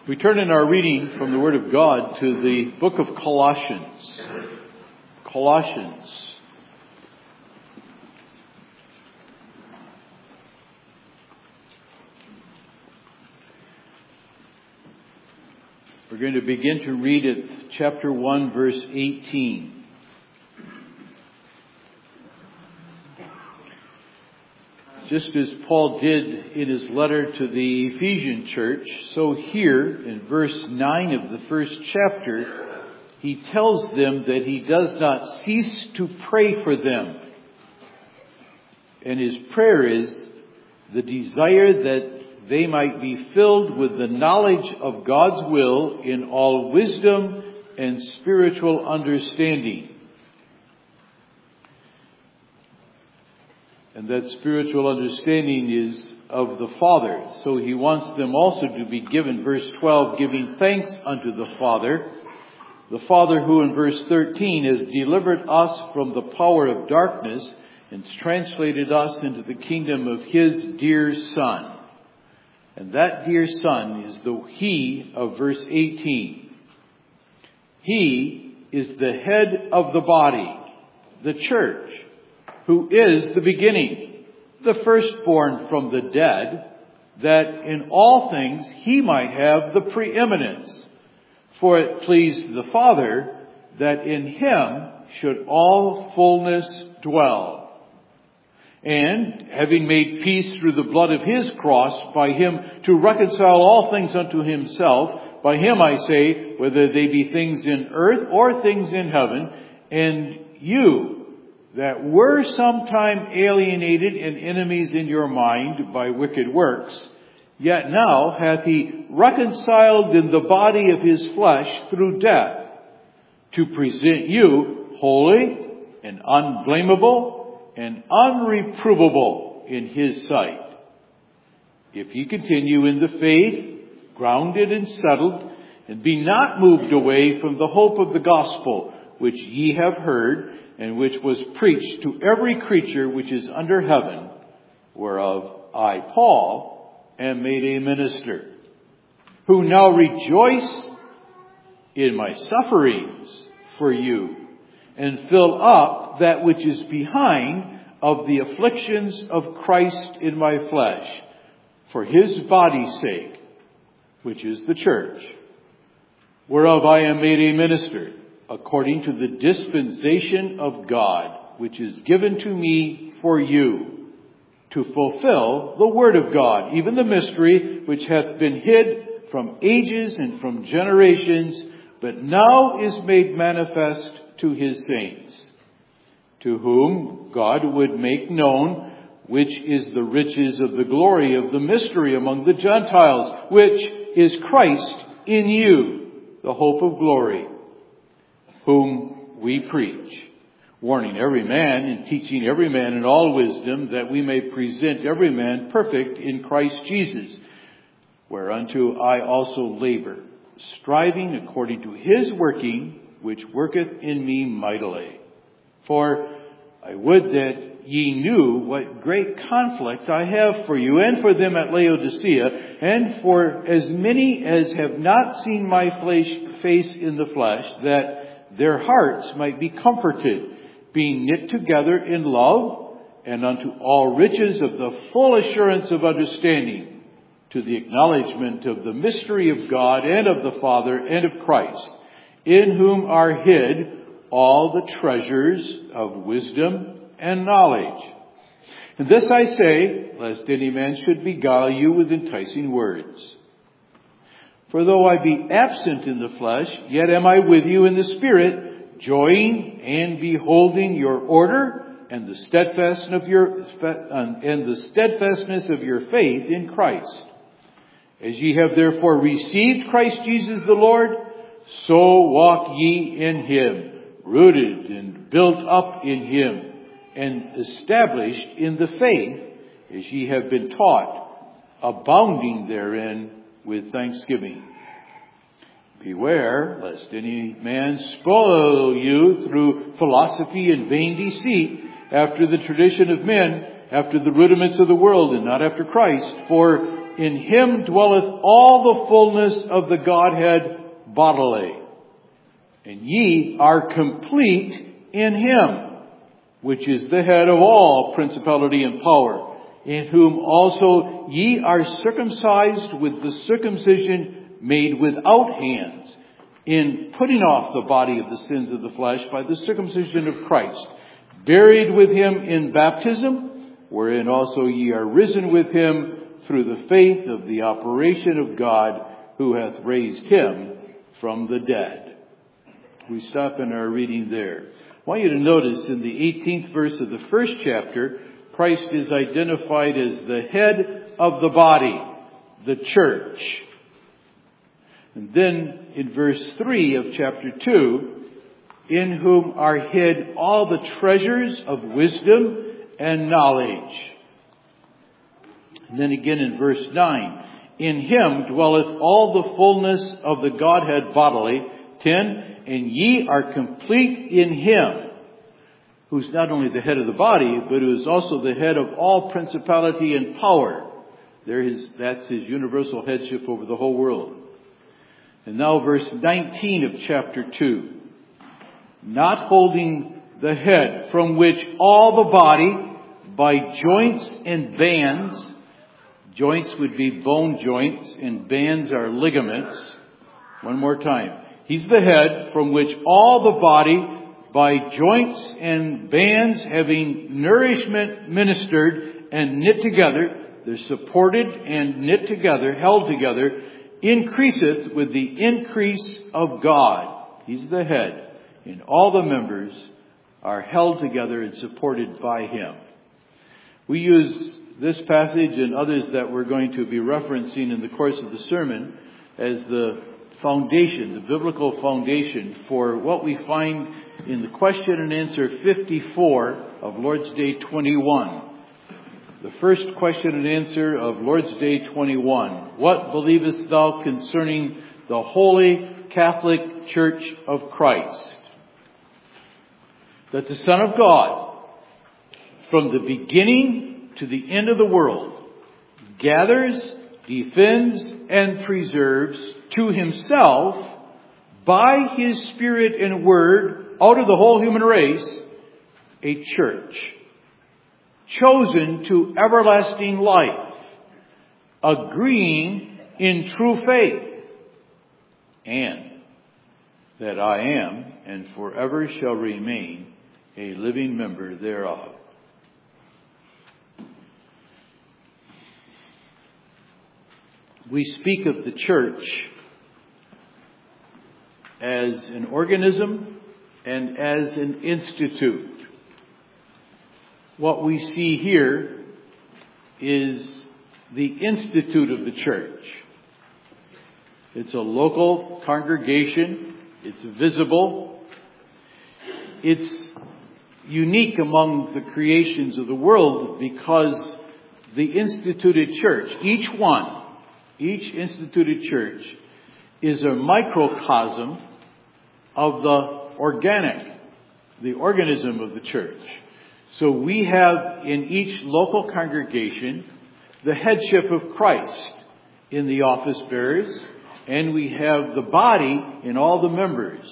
We turn in our reading from the Word of God to the book of Colossians. Colossians. We're going to begin to read at chapter 1, verse 18. Just as Paul did in his letter to the Ephesian church, so here in verse 9 of the first chapter, he tells them that he does not cease to pray for them. And his prayer is the desire that they might be filled with the knowledge of God's will in all wisdom and spiritual understanding. And that spiritual understanding is of the Father. So he wants them also to be given, verse 12, giving thanks unto the Father. The Father who in verse 13 has delivered us from the power of darkness and translated us into the kingdom of His dear Son. And that dear Son is the He of verse 18. He is the head of the body, the church, who is the beginning, the firstborn from the dead, that in all things He might have the preeminence. For it pleased the Father that in Him should all fullness dwell. And having made peace through the blood of His cross, by Him to reconcile all things unto Himself, by Him I say, whether they be things in earth or things in heaven, and you that were sometime alienated and enemies in your mind by wicked works, yet now hath He reconciled in the body of His flesh through death, to present you holy and unblameable and unreprovable in His sight. If ye continue in the faith, grounded and settled, and be not moved away from the hope of the gospel, which ye have heard, and which was preached to every creature which is under heaven, whereof I, Paul, am made a minister, who now rejoice in my sufferings for you, and fill up that which is behind of the afflictions of Christ in my flesh, for His body's sake, which is the church, whereof I am made a minister, according to the dispensation of God, which is given to me for you, to fulfill the word of God, even the mystery which hath been hid from ages and from generations, but now is made manifest to His saints, to whom God would make known which is the riches of the glory of the mystery among the Gentiles, which is Christ in you, the hope of glory, whom we preach, warning every man and teaching every man in all wisdom, that we may present every man perfect in Christ Jesus, whereunto I also labor, striving according to His working, which worketh in me mightily. For I would that ye knew what great conflict I have for you, and for them at Laodicea, and for as many as have not seen my face in the flesh, that their hearts might be comforted, being knit together in love, and unto all riches of the full assurance of understanding, to the acknowledgement of the mystery of God and of the Father and of Christ, in whom are hid all the treasures of wisdom and knowledge. And this I say, lest any man should beguile you with enticing words. For though I be absent in the flesh, yet am I with you in the Spirit, joying and beholding your order and the steadfastness of your faith in Christ. As ye have therefore received Christ Jesus the Lord, so walk ye in Him, rooted and built up in Him, and established in the faith, as ye have been taught, abounding therein with thanksgiving. Beware lest any man spoil you through philosophy and vain deceit, after the tradition of men, after the rudiments of the world, and not after Christ. For in him dwelleth all the fullness of the Godhead bodily. And ye are complete in him, which is the head of all principality and power, in whom also ye are circumcised with the circumcision made without hands, in putting off the body of the sins of the flesh by the circumcision of Christ, buried with him in baptism, wherein also ye are risen with him through the faith of the operation of God, who hath raised him from the dead. We stop in our reading there. I want you to notice in the 18th verse of the first chapter, Christ is identified as the head of the body, the church. And then in verse 3 of chapter 2, in whom are hid all the treasures of wisdom and knowledge. And then again in verse 9, in him dwelleth all the fullness of the Godhead bodily. 10, and ye are complete in him, who's not only the head of the body, but who is also the head of all principality and power. That's his universal headship over the whole world. And now verse 19 of chapter 2. Not holding the head, from which all the body, by joints and bands, joints would be bone joints, and bands are ligaments. One more time. He's the head, from which all the body, by joints and bands, having nourishment ministered and knit together, they're supported and knit together, held together, increaseth with the increase of God. He's the head, and all the members are held together and supported by him. We use this passage and others that we're going to be referencing in the course of the sermon as the foundation, the biblical foundation for what we find in the question and answer 54 of Lord's Day 21. The first question and answer of Lord's Day 21. What believest thou concerning the Holy Catholic Church of Christ? That the Son of God, from the beginning to the end of the world, gathers, defends, and preserves to himself, by his Spirit and Word, out of the whole human race, a church, chosen to everlasting life, agreeing in true faith, and that I am, and forever shall remain, a living member thereof. We speak of the church as an organism and as an institute. What we see here is the institute of the church. It's a local congregation. It's visible. It's unique among the creations of the world because the instituted church, each instituted church is a microcosm of the organism of the church. So we have in each local congregation the headship of Christ in the office bearers, and we have the body in all the members.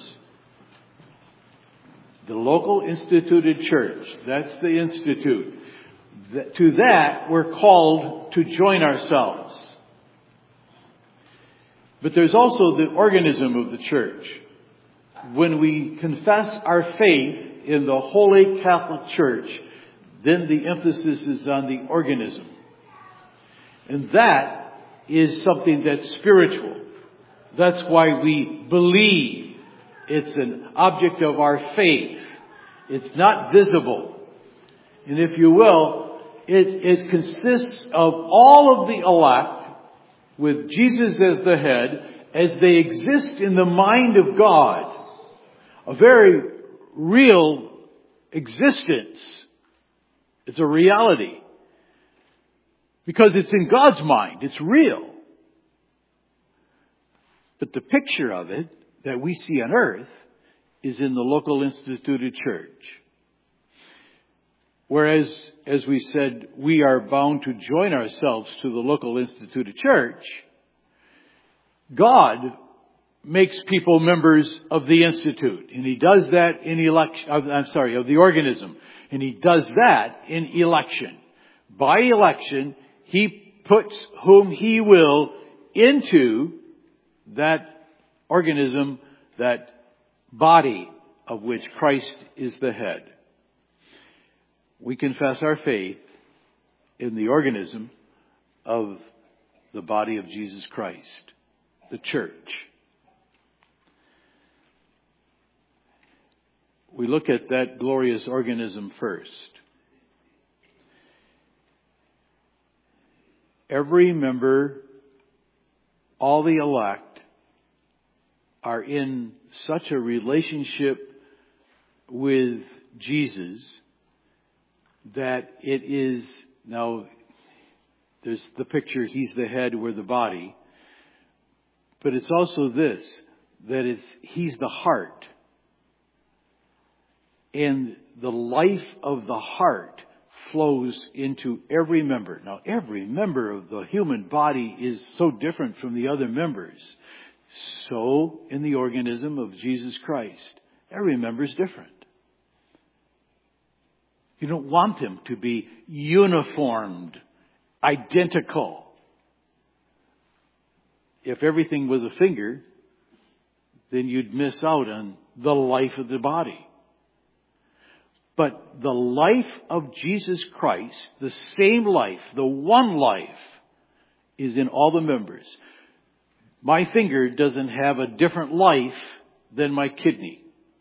The local instituted church, that's the institute. To that we're called to join ourselves. But there's also the organism of the church. When we confess our faith in the Holy Catholic Church, then the emphasis is on the organism. And that is something that's spiritual. That's why we believe. It's an object of our faith. It's not visible. And if you will, it consists of all of the elect, with Jesus as the head, as they exist in the mind of God. A very real existence. It's a reality. Because it's in God's mind. It's real. But the picture of it that we see on earth is in the local instituted church. Whereas, as we said, we are bound to join ourselves to the local instituted church, God makes people members of the institute. And He does that in of the organism. And He does that in election. By election, He puts whom He will into that organism, that body of which Christ is the head. We confess our faith in the organism of the body of Jesus Christ, the church. We look at that glorious organism first. Every member, all the elect, are in such a relationship with Jesus that it is, now there's the picture, He's the head, we're the body. But it's also this, that He's the heart. And the life of the heart flows into every member. Now, every member of the human body is so different from the other members. So, in the organism of Jesus Christ, every member is different. You don't want them to be uniformed, identical. If everything was a finger, then you'd miss out on the life of the body. But the life of Jesus Christ, the same life, the one life, is in all the members. My finger doesn't have a different life than my kidney.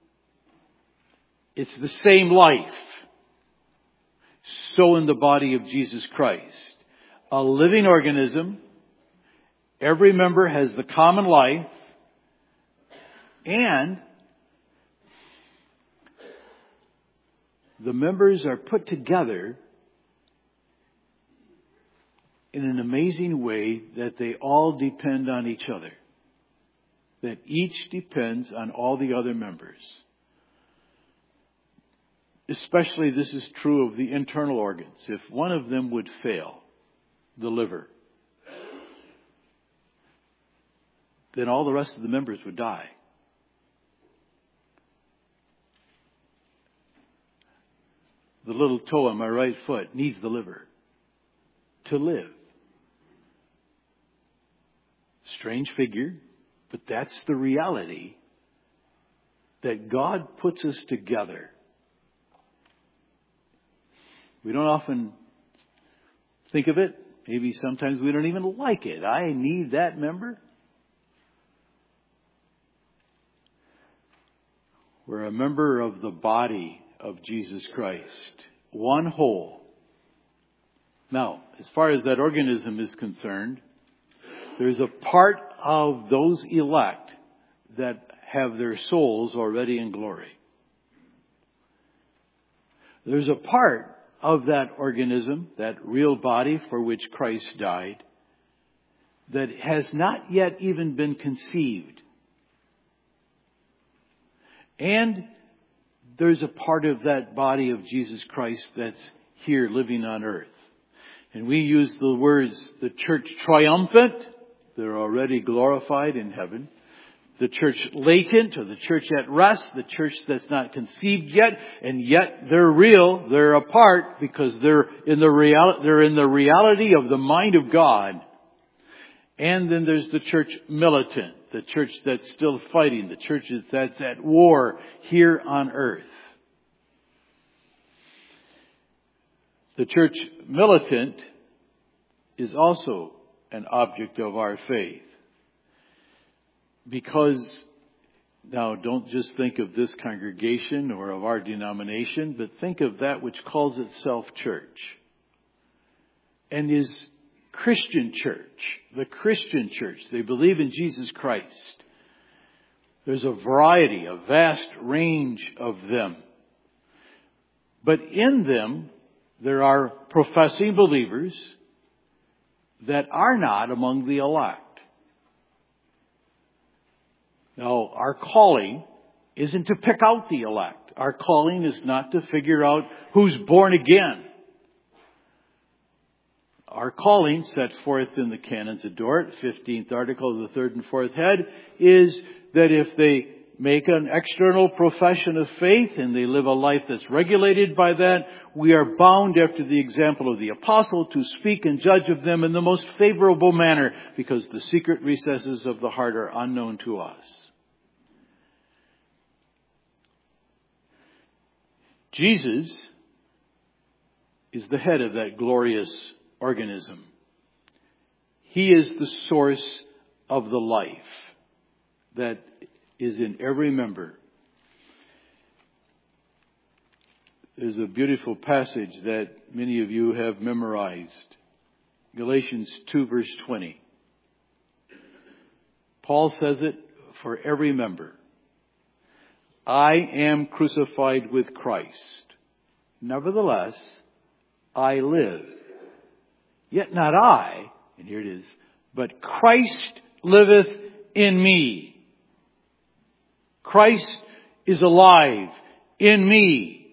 It's the same life. So in the body of Jesus Christ, a living organism, every member has the common life, and the members are put together in an amazing way that they all depend on each other. That each depends on all the other members. Especially this is true of the internal organs. If one of them would fail, the liver, then all the rest of the members would die. The little toe on my right foot needs the liver to live. Strange figure, but that's the reality that God puts us together. We don't often think of it. Maybe sometimes we don't even like it. I need that member. We're a member of the body of Jesus Christ. One whole. Now, as far as that organism is concerned, there's a part of those elect that have their souls already in glory. There's a part of that organism, that real body for which Christ died, that has not yet even been conceived. And there's a part of that body of Jesus Christ that's here living on earth. And we use the words, the church triumphant, they're already glorified in heaven. The church latent, or the church at rest, the church that's not conceived yet, and yet they're real, they're apart because they're in the reality of the mind of God. And then there's the church militant, the church that's still fighting, the church that's at war here on earth. The church militant is also an object of our faith. Because, now don't just think of this congregation or of our denomination, but think of that which calls itself church and is Christian church, the Christian church. They believe in Jesus Christ. There's a variety, a vast range of them. But in them, there are professing believers that are not among the elect. Now, our calling isn't to pick out the elect. Our calling is not to figure out who's born again. Our calling, set forth in the Canons of Dort, 15th article of the 3rd and 4th head, is that if they make an external profession of faith and they live a life that's regulated by that, we are bound, after the example of the apostle, to speak and judge of them in the most favorable manner, because the secret recesses of the heart are unknown to us. Jesus is the head of that glorious organism. He is the source of the life that is in every member. There's a beautiful passage that many of you have memorized. Galatians 2 verse 20. Paul says it for every member. I am crucified with Christ. Nevertheless, I live. Yet not I, and here it is, but Christ liveth in me. Christ is alive in me.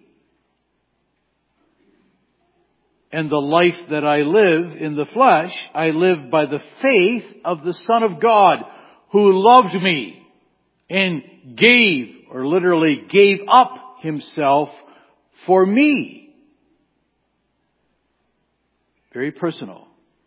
And the life that I live in the flesh, I live by the faith of the Son of God, who loved me and gave, or literally gave up himself for me. Very personal.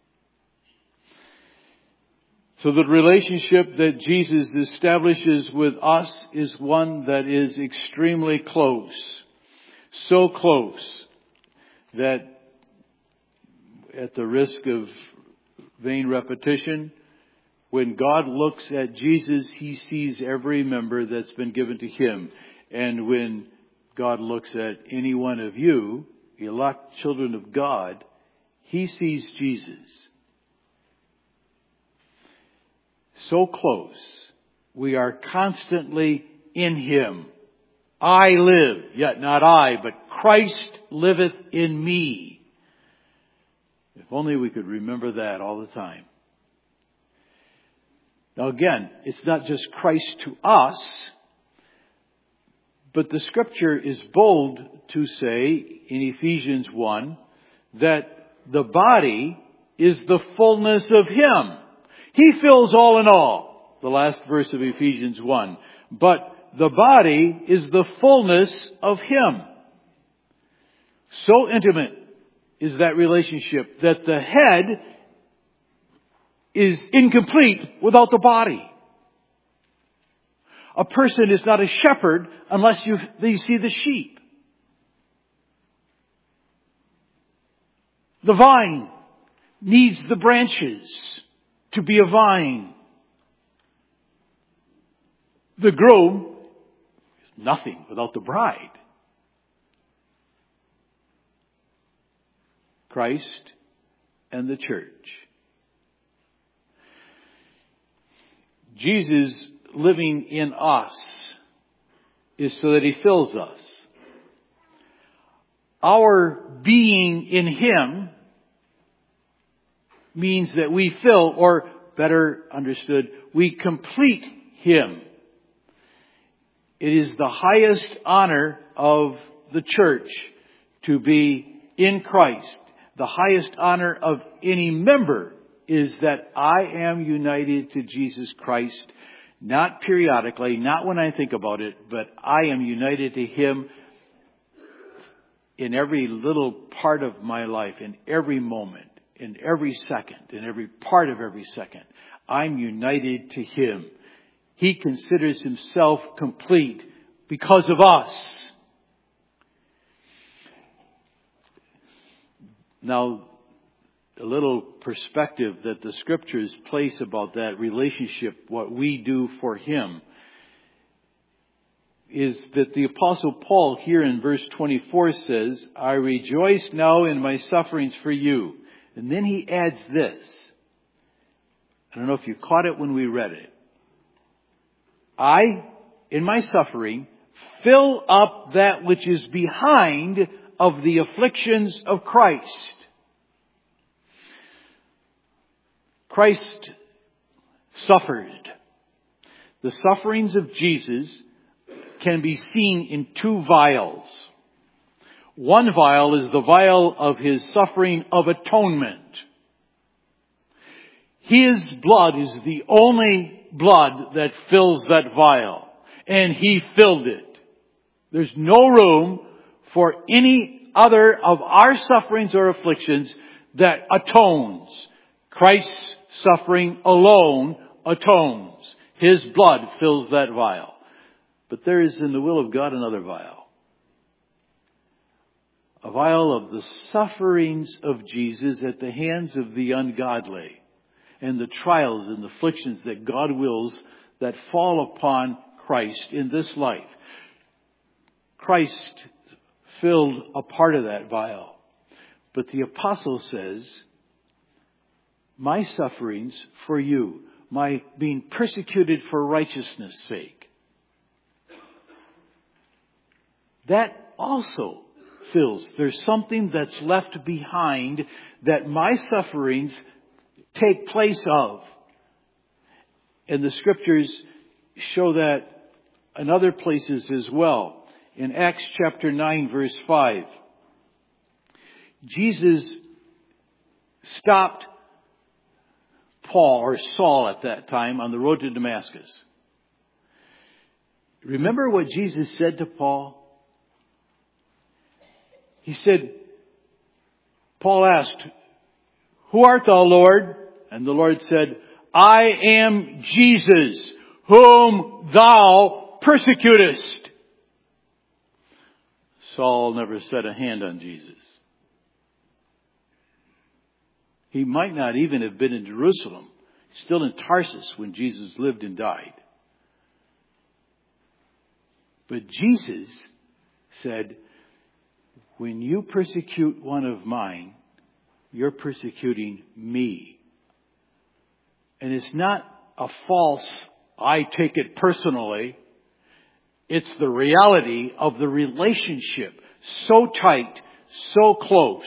So the relationship that Jesus establishes with us is one that is extremely close. So close that, at the risk of vain repetition, when God looks at Jesus, he sees every member that's been given to him. And when God looks at any one of you, elect children of God, he sees Jesus. So close. We are constantly in him. I live, yet not I, but Christ liveth in me. If only we could remember that all the time. Now again, it's not just Christ to us, but the Scripture is bold to say in Ephesians 1 that the body is the fullness of him. He fills all in all. The last verse of Ephesians 1. But the body is the fullness of him. So intimate is that relationship that the head is incomplete without the body. A person is not a shepherd unless you see the sheep. The vine needs the branches to be a vine. The groom is nothing without the bride. Christ and the church. Jesus living in us is so that he fills us. Our being in him means that we fill, or better understood, we complete him. It is the highest honor of the church to be in Christ. The highest honor of any member is that I am united to Jesus Christ, not periodically, not when I think about it, but I am united to him in every little part of my life, in every moment, in every second, in every part of every second. I'm united to him. He considers himself complete because of us. Now, a little perspective that the Scriptures place about that relationship, what we do for him, is that the Apostle Paul here in verse 24 says, I rejoice now in my sufferings for you. And then he adds this. I don't know if you caught it when we read it. I, in my suffering, fill up that which is behind of the afflictions of Christ. Christ suffered. The sufferings of Jesus can be seen in two vials. One vial is the vial of His suffering of atonement. His blood is the only blood that fills that vial. And He filled it. There's no room for any other of our sufferings or afflictions that atones. Christ's suffering alone atones. His blood fills that vial. But there is in the will of God another vial. A vial of the sufferings of Jesus at the hands of the ungodly. And the trials and afflictions that God wills that fall upon Christ in this life. Christ filled a part of that vial. But the apostle says, my sufferings for you, my being persecuted for righteousness' sake. That also fills. There's something that's left behind that my sufferings take place of. And the scriptures show that in other places as well. In Acts chapter 9 verse 5, Jesus stopped Paul or Saul at that time on the road to Damascus. Remember what Jesus said to Paul? He said, Paul asked, who art thou, Lord? And the Lord said, I am Jesus, whom thou persecutest. Saul never set a hand on Jesus. He might not even have been in Jerusalem, still in Tarsus when Jesus lived and died. But Jesus said, when you persecute one of mine, you're persecuting me. And it's not a false, I take it personally. It's the reality of the relationship. So tight, so close.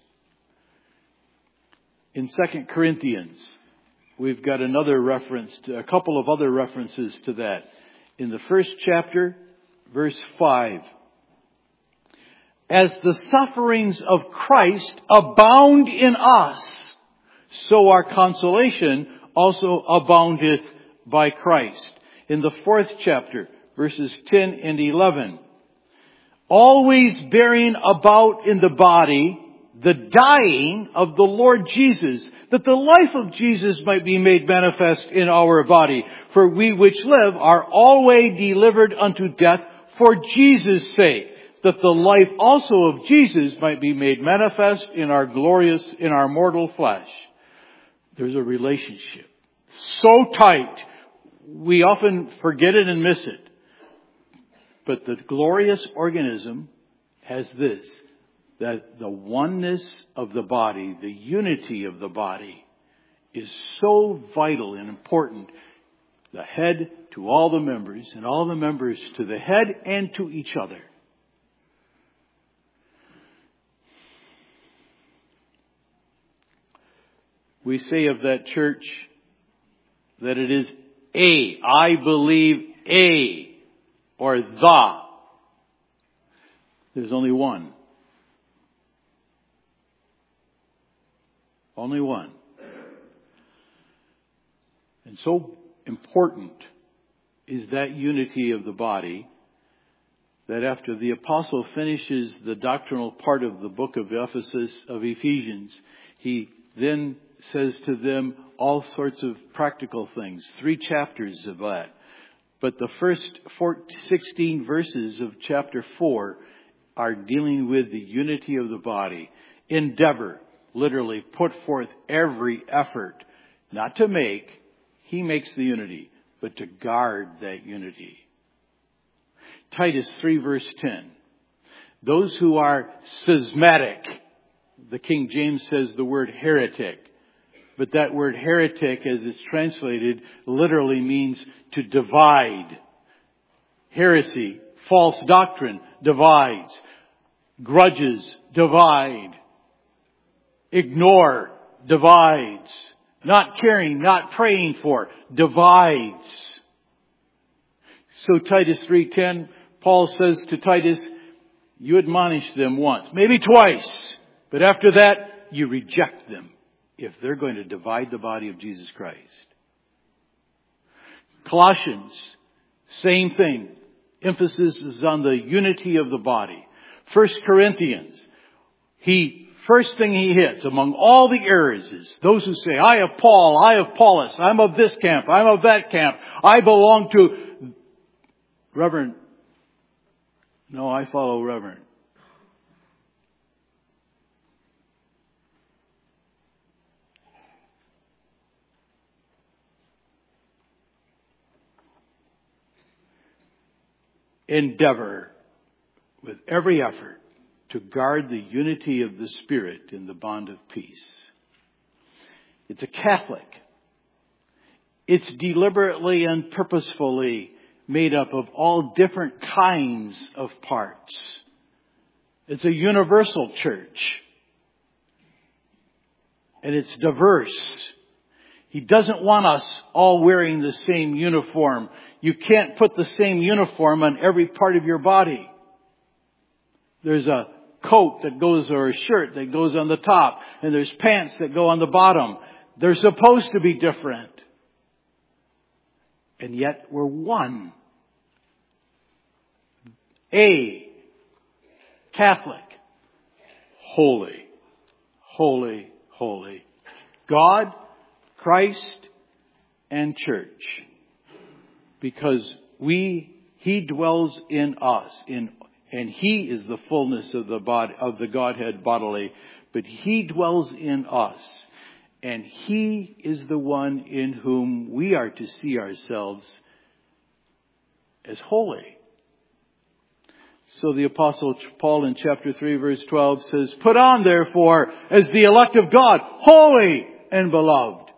In 2 Corinthians, we've got another reference to, a couple of other references to that. In the first chapter, verse 5. As the sufferings of Christ abound in us, so our consolation also aboundeth by Christ. In the 4th chapter, verses 10 and 11. Always bearing about in the body the dying of the Lord Jesus, that the life of Jesus might be made manifest in our body. For we which live are always delivered unto death for Jesus' sake, that the life also of Jesus might be made manifest in our mortal flesh. There's a relationship so tight, we often forget it and miss it. But the glorious organism has this, that the oneness of the body, the unity of the body, is so vital and important. The head to all the members, and all the members to the head and to each other. We say of that church that it is I believe or the. There's only one. Only one. And so important is that unity of the body that after the apostle finishes the doctrinal part of the book of Ephesians, he then says to them all sorts of practical things. 3 chapters of that. But the first 16 verses of chapter 4 are dealing with the unity of the body. Endeavor, literally put forth every effort, not to make, he makes the unity, but to guard that unity. Titus 3 verse 10. Those who are schismatic, the King James says the word heretic. But that word heretic, as it's translated, literally means to divide. Heresy, false doctrine, divides. Grudges, divide. Ignore, divides. Not caring, not praying for, divides. So Titus 3:10, Paul says to Titus, you admonish them once, maybe twice, but after that, you reject them if they're going to divide the body of Jesus Christ. Colossians, same thing. Emphasis is on the unity of the body. 1 Corinthians, first thing he hits among all the errors is those who say, I have Paul, I have Apollos, I'm of this camp, I'm of that camp, I belong to Reverend. No, I follow Reverend. Endeavor with every effort to guard the unity of the Spirit in the bond of peace. It's a Catholic. It's deliberately and purposefully made up of all different kinds of parts. It's a universal church. And it's diverse. He doesn't want us all wearing the same uniform. You can't put the same uniform on every part of your body. There's a coat that goes, or a shirt that goes on the top, and there's pants that go on the bottom. They're supposed to be different. And yet we're one. A Catholic. Holy, holy, holy. God, Christ, and church. Because He dwells in us, and He is the fullness of the Godhead bodily, but He dwells in us, and He is the one in whom we are to see ourselves as holy. So the Apostle Paul in chapter 3 verse 12 says, put on therefore as the elect of God, holy and beloved,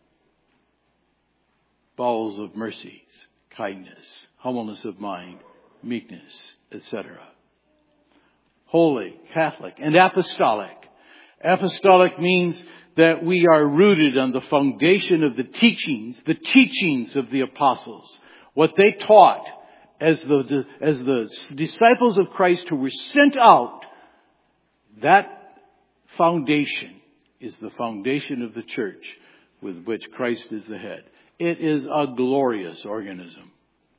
bowels of mercies, kindness, humbleness of mind, meekness, etc. Holy, Catholic, and apostolic. Apostolic means that we are rooted on the foundation of the teachings of the apostles. What they taught as the disciples of Christ who were sent out, that foundation is the foundation of the church with which Christ is the head. It is a glorious organism.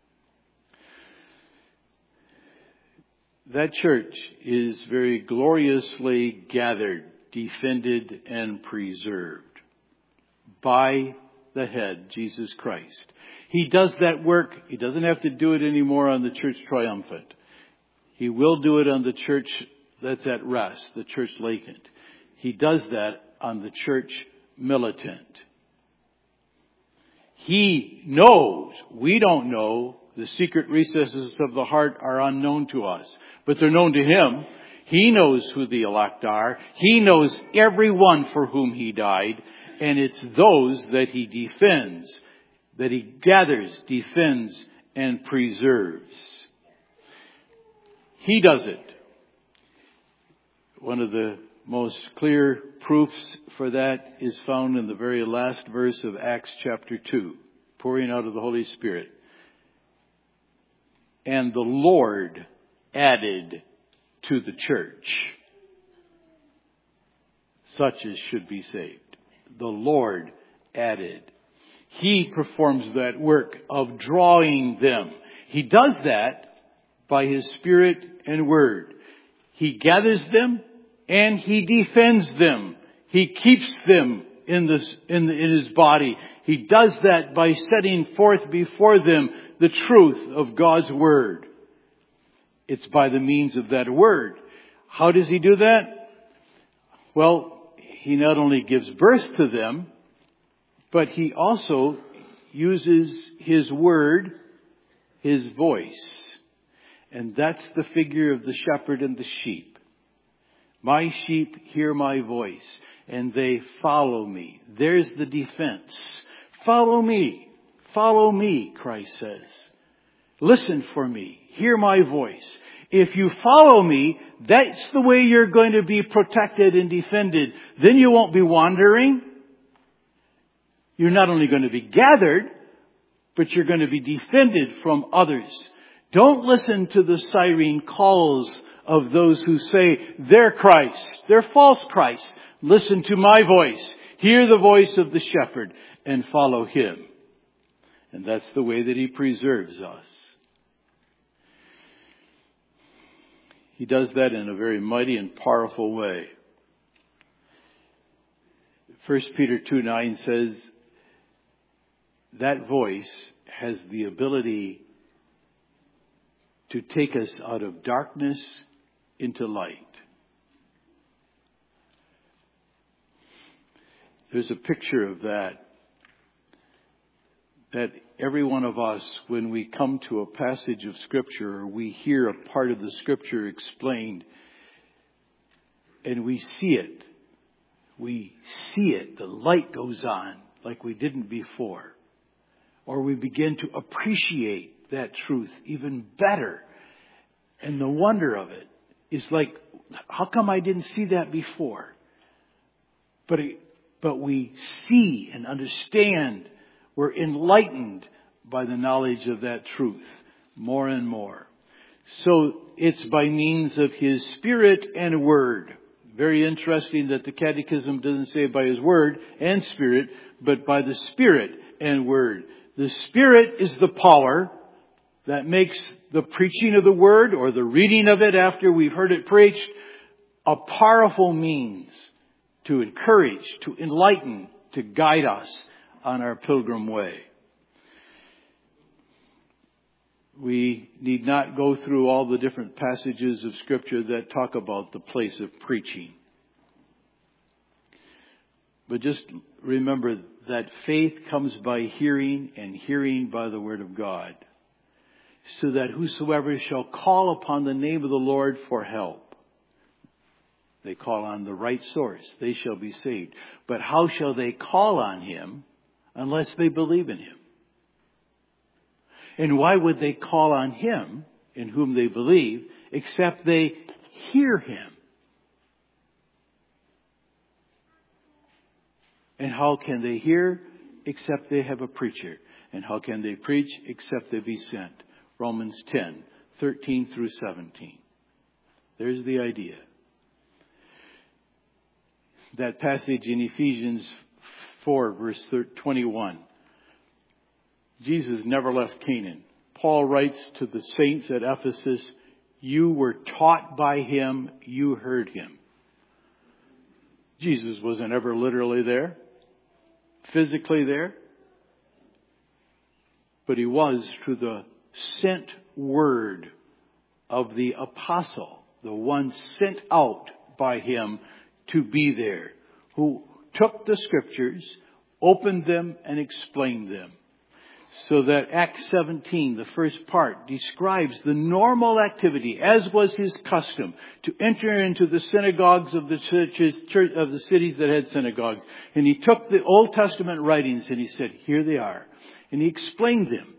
That church is very gloriously gathered, defended, and preserved by the head, Jesus Christ. He does that work. He doesn't have to do it anymore on the church triumphant. He will do it on the church that's at rest, the church latent. He does that on the church militant. He knows, we don't know, the secret recesses of the heart are unknown to us, but they're known to Him. He knows who the elect are. He knows everyone for whom He died, and it's those that He defends, that He gathers, defends, and preserves. He does it. One of the most clear proofs for that is found in the very last verse of Acts chapter 2, pouring out of the Holy Spirit. And the Lord added to the church such as should be saved. The Lord added. He performs that work of drawing them. He does that by His Spirit and Word. He gathers them and He defends them. He keeps them in His body. He does that by setting forth before them the truth of God's Word. It's by the means of that Word. How does He do that? Well, He not only gives birth to them, but He also uses His Word, His voice. And that's the figure of the shepherd and the sheep. My sheep hear my voice, and they follow me. There's the defense. Follow me. Follow me, Christ says. Listen for me. Hear my voice. If you follow me, that's the way you're going to be protected and defended. Then you won't be wandering. You're not only going to be gathered, but you're going to be defended from others. Don't listen to the siren calls of those who say they're Christ. They're false Christ. Listen to my voice. Hear the voice of the shepherd and follow him. And that's the way that he preserves us. He does that in a very mighty and powerful way. 1 Peter 2:9 says that voice has the ability to take us out of darkness into light. There's a picture of that every one of us, when we come to a passage of Scripture or we hear a part of the Scripture explained and we see it, the light goes on like we didn't before. Or we begin to appreciate that truth even better. And the wonder of it is like, how come I didn't see that before? But we see and understand. We're enlightened by the knowledge of that truth more and more. So it's by means of His Spirit and Word. Very interesting that the Catechism doesn't say by His Word and Spirit, but by the Spirit and Word. The Spirit is the power that makes the preaching of the Word or the reading of it after we've heard it preached a powerful means to encourage, to enlighten, to guide us on our pilgrim way. We need not go through all the different passages of Scripture that talk about the place of preaching. But just remember that faith comes by hearing, and hearing by the Word of God. So that whosoever shall call upon the name of the Lord for help, they call on the right source, they shall be saved. But how shall they call on Him unless they believe in Him? And why would they call on Him in whom they believe except they hear Him? And how can they hear except they have a preacher? And how can they preach except they be sent? Romans 10:13 through 17. There's the idea. That passage in Ephesians 4 verse 21. Jesus never left Canaan. Paul writes to the saints at Ephesus, you were taught by Him, you heard Him. Jesus wasn't ever literally there, physically there, but He was through the sent word of the apostle, the one sent out by Him to be there, who took the Scriptures, opened them, and explained them. So that Acts 17, the first part, describes the normal activity, as was His custom, to enter into the synagogues of the of the cities that had synagogues. And He took the Old Testament writings and He said, here they are. And He explained them.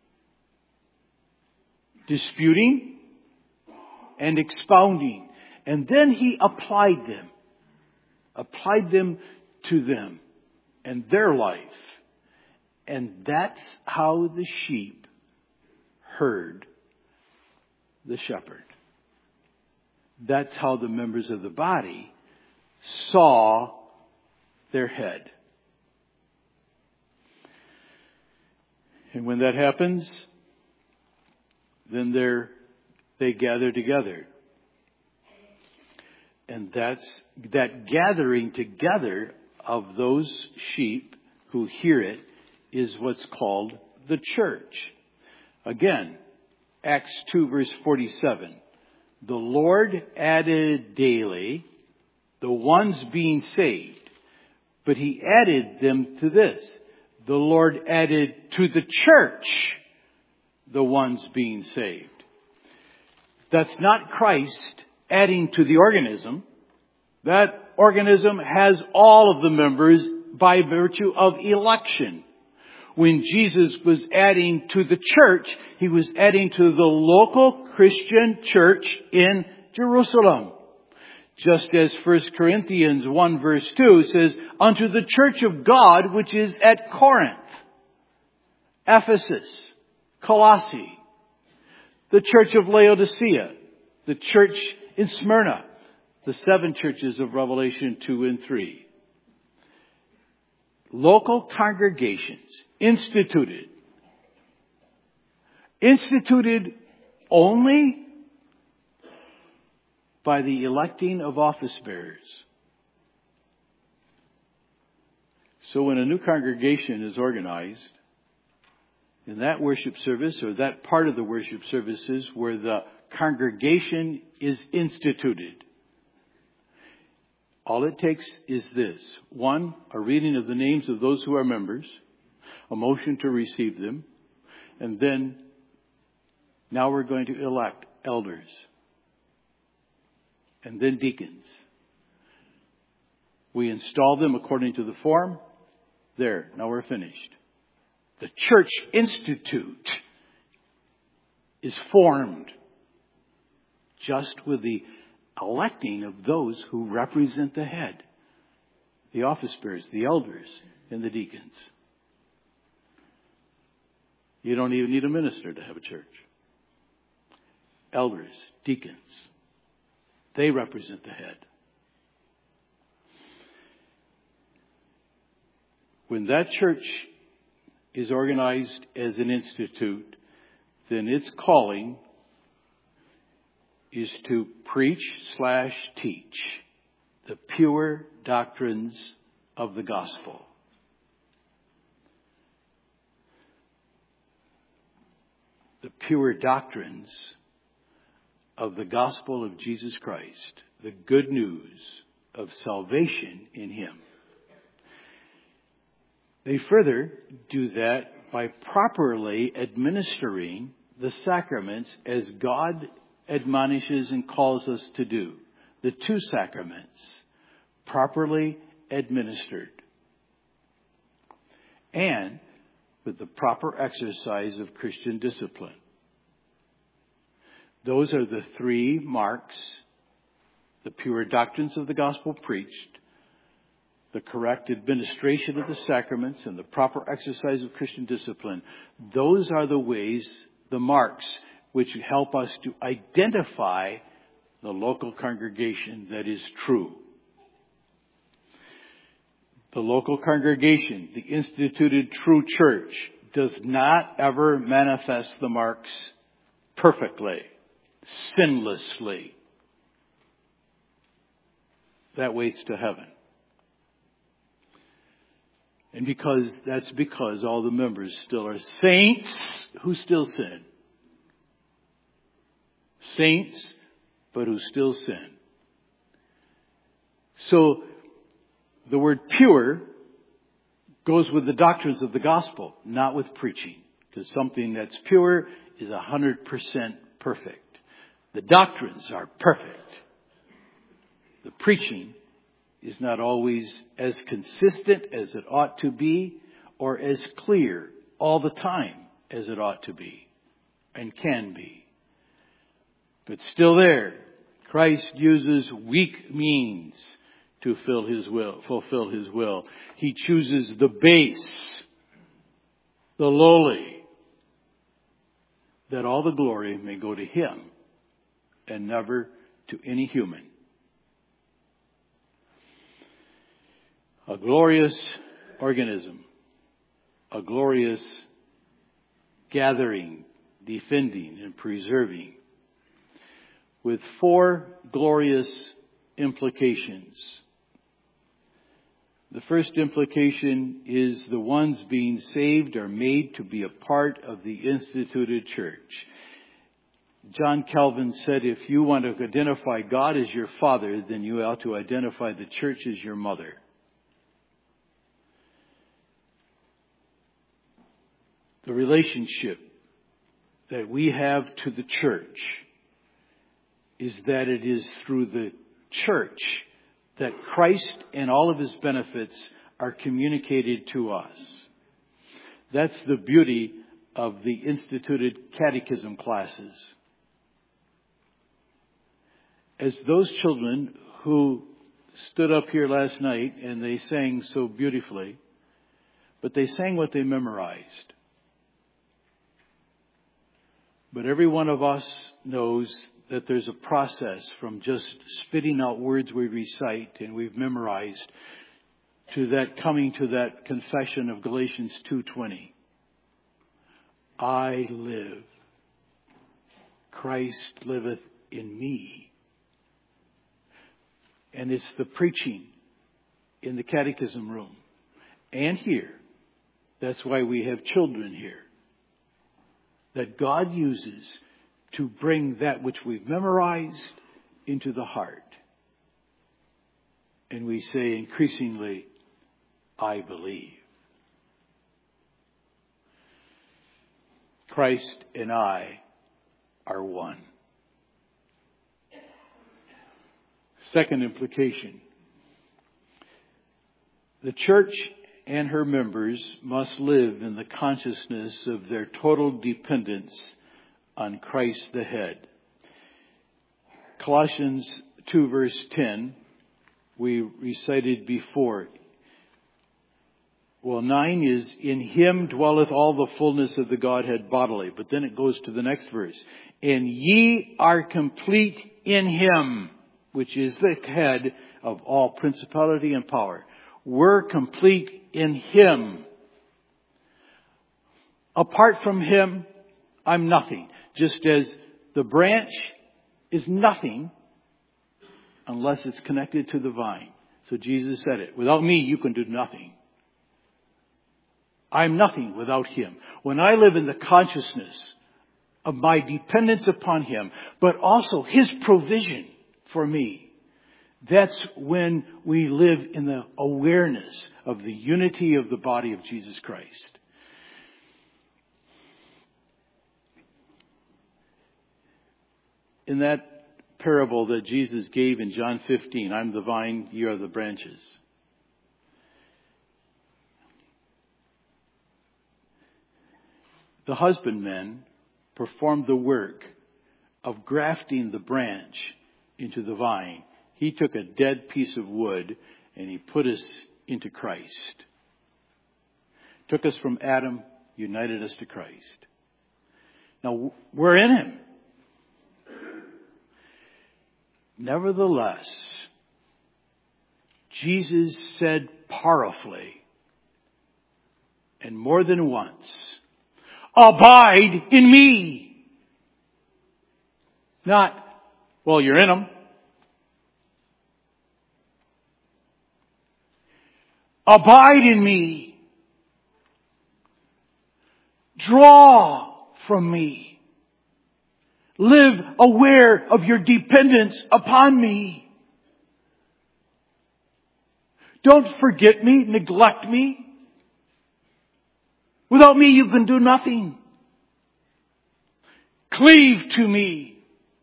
Disputing and expounding. And then He applied them to them and their life. And that's how the sheep heard the shepherd. That's how the members of the body saw their head. And when that happens, then they gather together. And that gathering together of those sheep who hear it is what's called the church. Again, Acts 2 verse 47. The Lord added daily the ones being saved, but He added them to this. The Lord added to the church the ones being saved. That's not Christ adding to the organism. That organism has all of the members by virtue of election. When Jesus was adding to the church, He was adding to the local Christian church in Jerusalem. Just as 1 Corinthians 1 verse 2 says, unto the church of God which is at Corinth, Ephesus, Colossae. the church of Laodicea, the church in Smyrna, the 7 churches of Revelation 2 and 3. Local congregations instituted only by the electing of office bearers. So when a new congregation is organized, in that worship service, or that part of the worship services where the congregation is instituted, all it takes is this. 1, a reading of the names of those who are members, a motion to receive them, and then now we're going to elect elders, and then deacons. We install them according to the form. There, now we're finished. The church institute is formed just with the electing of those who represent the head, the office bearers, the elders, and the deacons. You don't even need a minister to have a church. Elders, deacons, they represent the head. When that church is organized as an institute, then its calling is to preach/teach the pure doctrines of the gospel. The pure doctrines of the gospel of Jesus Christ, the good news of salvation in Him. They further do that by properly administering the sacraments as God admonishes and calls us to do. The 2 sacraments, properly administered. And with the proper exercise of Christian discipline. Those are the 3 marks: the pure doctrines of the gospel preached, the correct administration of the sacraments, and the proper exercise of Christian discipline. Those are the ways, the marks, which help us to identify the local congregation that is true. The local congregation, the instituted true church, does not ever manifest the marks perfectly, sinlessly. That waits to heaven. And that's because all the members still are saints who still sin. Saints, but who still sin. So, the word pure goes with the doctrines of the gospel, not with preaching. Because something that's pure is 100% perfect. The doctrines are perfect. The preaching is not always as consistent as it ought to be, or as clear all the time as it ought to be and can be. But still there, Christ uses weak means to fulfill His will. He chooses the base, the lowly, that all the glory may go to Him and never to any human. A glorious organism, a glorious gathering, defending and preserving, with 4 glorious implications. The first implication is the ones being saved are made to be a part of the instituted church. John Calvin said, if you want to identify God as your father, then you ought to identify the church as your mother. The relationship that we have to the church is that it is through the church that Christ and all of His benefits are communicated to us. That's the beauty of the instituted catechism classes. As those children who stood up here last night and they sang so beautifully, but they sang what they memorized. But every one of us knows that there's a process from just spitting out words we recite and we've memorized to that coming to that confession of Galatians 2:20. I live. Christ liveth in me. And it's the preaching in the catechism room and here. That's why we have children here. That God uses to bring that which we've memorized into the heart. And we say increasingly, I believe. Christ and I are one. Second implication. The church and her members must live in the consciousness of their total dependence on Christ the head. Colossians 2 verse 10, we recited before. Well, 9 is, in him dwelleth all the fullness of the Godhead bodily. But then it goes to the next verse. And ye are complete in him, which is the head of all principality and power. We're complete in him. Apart from him, I'm nothing. Just as the branch is nothing unless it's connected to the vine. So Jesus said it. Without me, you can do nothing. I'm nothing without him. When I live in the consciousness of my dependence upon him, but also his provision for me, that's when we live in the awareness of the unity of the body of Jesus Christ. In that parable that Jesus gave in John 15, I'm the vine, you are the branches. The husbandman performed the work of grafting the branch into the vine. He took a dead piece of wood and he put us into Christ. Took us from Adam, united us to Christ. Now, we're in him. Nevertheless, Jesus said powerfully and more than once, abide in me. Not, well, you're in him. Abide in me. Draw from me. Live aware of your dependence upon me. Don't forget me, neglect me. Without me, you can do nothing. Cleave to me.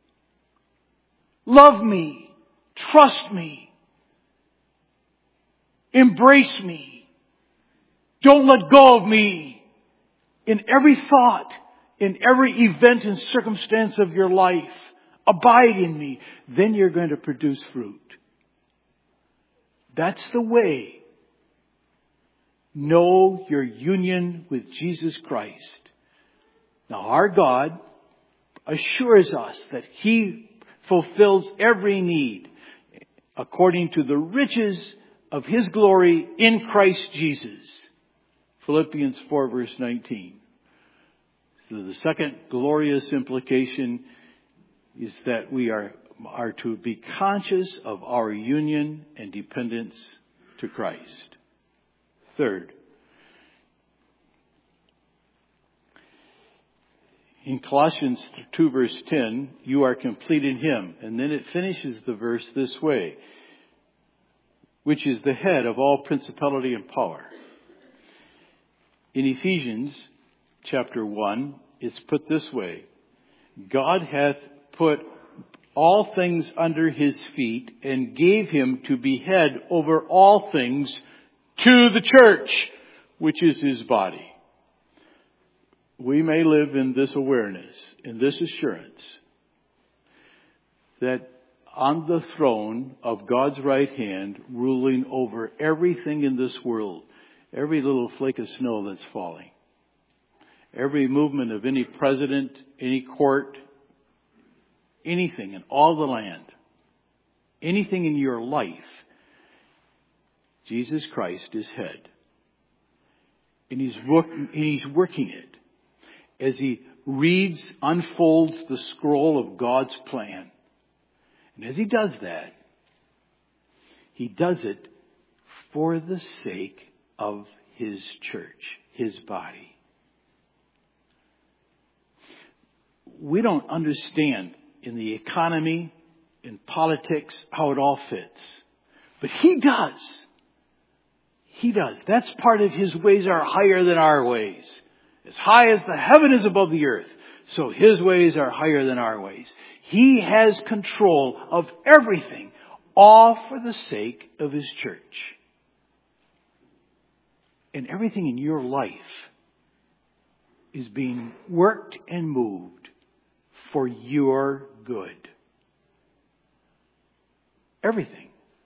Love me. Trust me. Embrace me. Don't let go of me. In every thought, in every event and circumstance of your life, abide in me. Then you're going to produce fruit. That's the way. Know your union with Jesus Christ. Now, our God assures us that he fulfills every need according to the riches of his glory in Christ Jesus. Philippians 4 verse 19. So the second glorious implication is that we are to be conscious of our union and dependence to Christ. Third, in Colossians 2 verse 10, you are complete in him. And then it finishes the verse this way, which is the head of all principality and power. In Ephesians chapter 1, it's put this way, God hath put all things under his feet and gave him to be head over all things to the church, which is his body. We may live in this awareness, in this assurance, that on the throne of God's right hand, ruling over everything in this world, every little flake of snow that's falling, every movement of any president, any court, anything in all the land, anything in your life, Jesus Christ is head. And He's working it as He reads, unfolds the scroll of God's plan. And as He does that, He does it for the sake of His church, His body. We don't understand in the economy, in politics, how it all fits. But He does. He does. That's part of His ways are higher than our ways. As high as the heaven is above the earth, so His ways are higher than our ways. He has control of everything, all for the sake of His church. And everything in your life is being worked and moved for your good. Everything.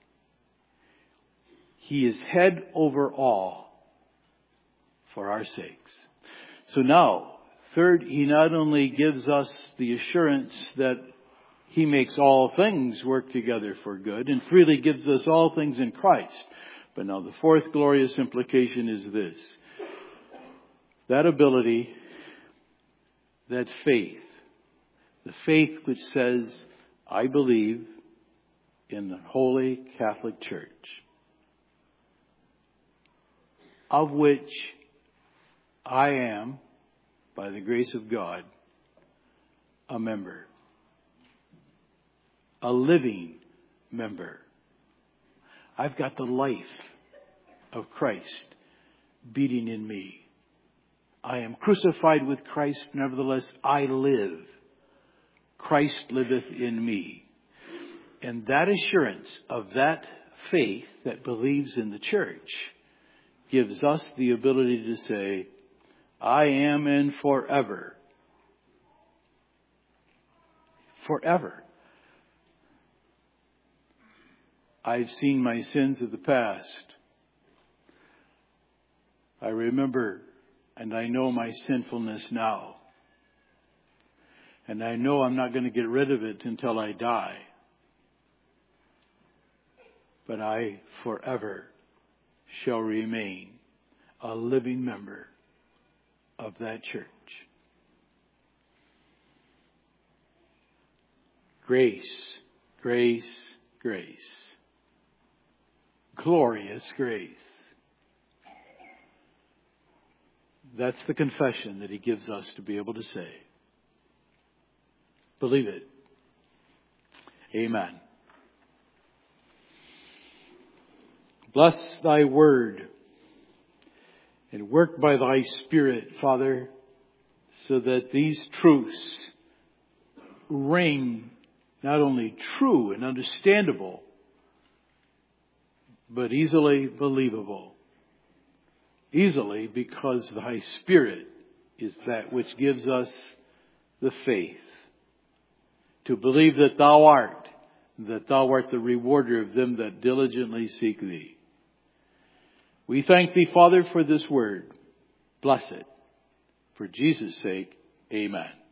He is head over all for our sakes. So now, third, He not only gives us the assurance that He makes all things work together for good and freely gives us all things in Christ. But now the fourth glorious implication is this. That ability, that faith, the faith which says, I believe in the Holy Catholic Church, of which I am, by the grace of God, a member. A living member. I've got the life of Christ beating in me. I am crucified with Christ, nevertheless I live. Christ liveth in me. And that assurance of that faith that believes in the church gives us the ability to say, I am and forever. Forever. I've seen my sins of the past. I remember and I know my sinfulness now. And I know I'm not going to get rid of it until I die. But I forever shall remain a living member of that church. Grace, grace, grace. Glorious grace. That's the confession that He gives us to be able to say. Believe it. Amen. Bless Thy word and work by Thy Spirit, Father, so that these truths ring not only true and understandable, but easily believable. Easily because Thy Spirit is that which gives us the faith to believe that Thou art the rewarder of them that diligently seek Thee. We thank Thee, Father, for this word. Bless it. For Jesus' sake, amen.